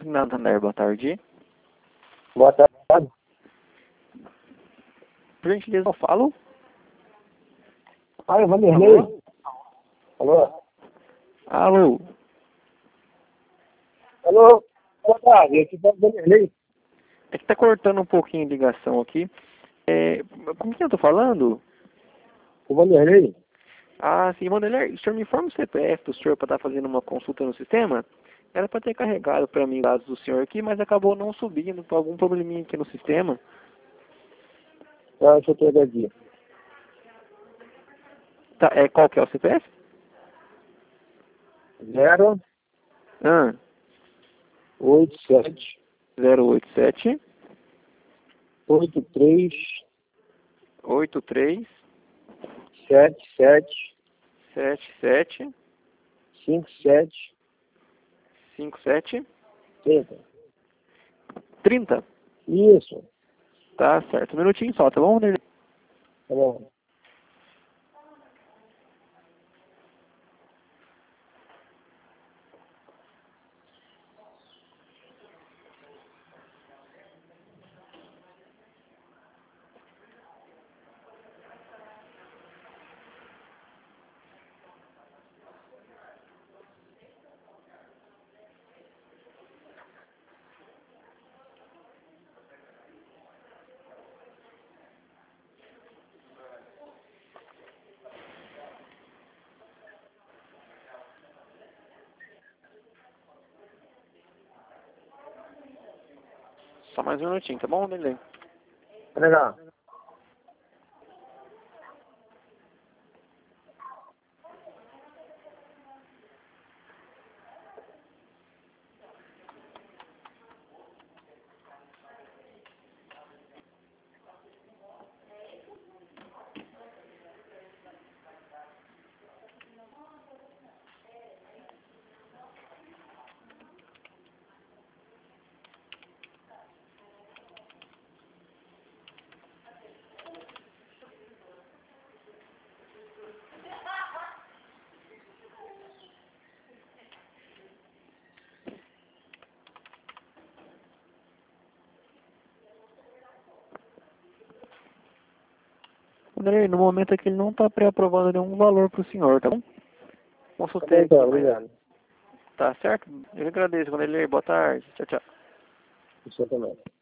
Santander, boa tarde. Boa tarde. Por gentileza, eu falo. Ah, Vanderlei. Alô? Alô. Alô? Boa tarde, aqui é o Vanderlei. É que tá cortando um pouquinho a ligação aqui. Com quem eu tô falando? O Vanderlei? Ah, sim, Vanderlei, o senhor me informa o CPF do senhor para estar fazendo uma consulta no sistema? Era para ter carregado para mim os dados do senhor aqui, mas acabou não subindo por algum probleminha aqui no sistema. Ah, deixa eu pegar aqui. Tá, qual que é o CPF? 0, Ah, 8, 7, 087 83, 83 7, 7, 77 5, 7, 57 30. 30. Isso. Tá certo. Um minutinho só, tá bom, Vanderlei? Tá bom. Só mais um minutinho, tá bom, Vanderlei? Tá legal. Vanderlei, no momento aqui ele não tá pré-aprovando nenhum valor pro senhor, tá bom? Tá bom, Consultei aqui, então, mas obrigado. tá certo? Eu agradeço, Vanderlei. Boa tarde. Tchau, tchau. Isso também.